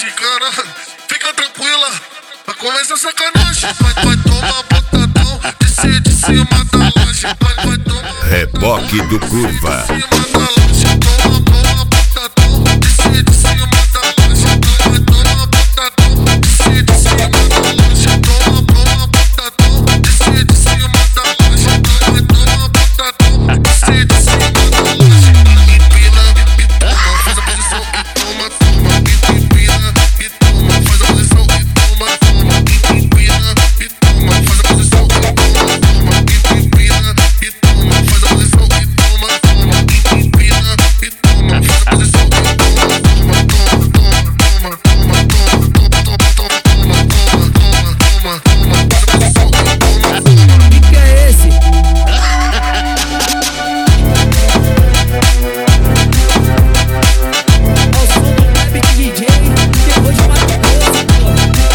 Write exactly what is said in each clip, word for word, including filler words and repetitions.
sacanagem, caralho. Fica tranquila, vai começar sacanagem. Vai, vai tomar botadão, descer de cima da laje. Vai, vai tomar Reboque do Curva. de cima da laje. Toma, toma botadão, descer de cima da laje. Vai tomar botadão, descer de cima da laje. Toma, toma botadão, descer de cima da laje. Vai tomar botadão, descer de cima da laje. Empina e toma, faz a posição e toma, toma. Empina e toma, faz a posição e toma, toma. Empina e toma, faz a posição e toma, toma. Empina e toma, faz a posição e toma, toma. Empina e toma, faz a posição e toma, toma, toma, toma, toma, toma, toma, toma, toma, toma, toma, toma, toma, faz a posição e toma, toma. Que que é esse? Ao som do Web D J, depois de Mato Grosso, pô.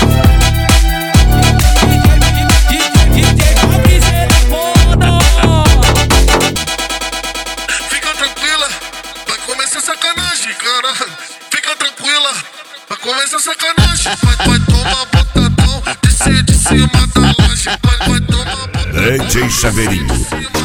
D J Fabrício foda. Fica tranquila, vai começar sacanagem, caralho. Fica tranquila, vai começar sacanagem. Vai, vai tomar botadão, descer de cima da laje. Vai, vai tomar botadão, D J Chaveirinho. descer de cima